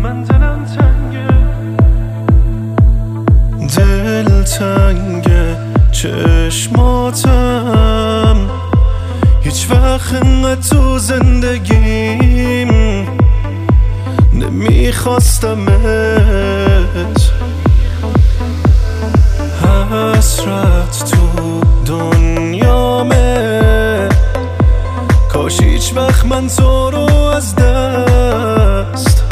من دلم تنگه، دل تنگه، چشماتم هیچ وقت انقدر تو زندگیم نمیخواستمت. حسرت تو دنیامه، کاش هیچ وقت من تو رو از دست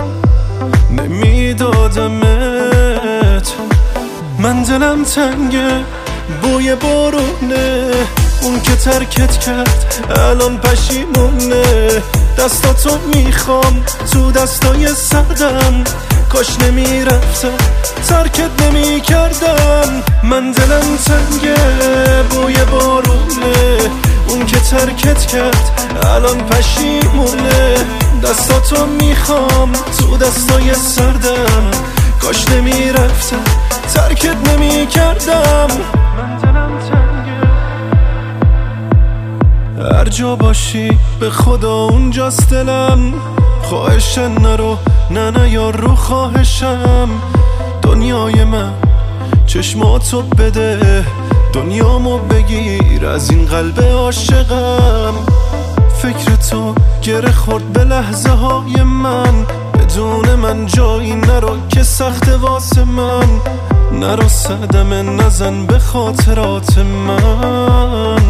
نمیدادمت. من دلم تنگه، بوی بارونه، اون که ترکت کرد الان پشیمونه. دستاتو میخوام تو دستای سردم، کاش نمیرفتم ترکت نمیکردم. من دلم تنگه، بوی بارونه، اون که ترکت کرد الان پشیمونه. دستاتو میخوام تو دستای سردم، کاش نمیرفتم ترکت نمیکردم. من دلم تنگه، هر جا باشی به خدا اونجاست دلم. خواهشن نرو، نه یار رو خواهشم. دنیای من چشماتو بده، دنیامو بگیر از این قلب عاشقم. فکر تو گره خورد به لحظه های من، بدون من جایی نرو که سخت واسه من. نرو صدمه نزن به خاطرات من.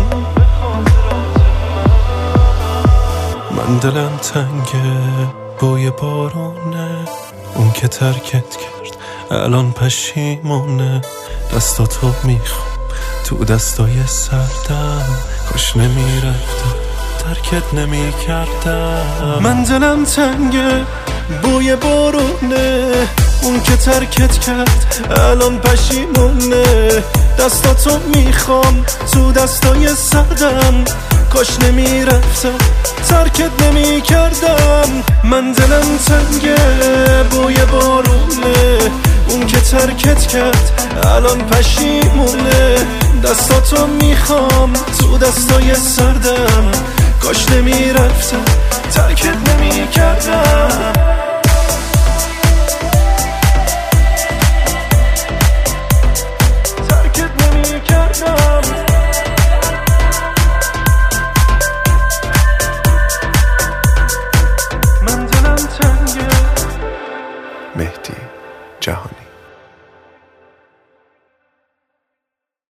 من دلم تنگه، بوی بارونه، اون که ترکت کرد الان پشیمونه. دستاتو میخوام تو دستای سردم، کاش نمیرفتم ترکت نمیکردم. من دلم تنگه، بوی بارونه، اون که ترکت کرد الان پشیمونه. دستاتو میخوام تو دستای سردم، کاش نمیرفتم ترکت نمیکردم. من دلم تنگه، بوی بارونه، اون که ترکت کرد الان پشیمونه. دستاتو میخوام تو دستای سردم، کاش نمیرفتم ترکت نمیکردم.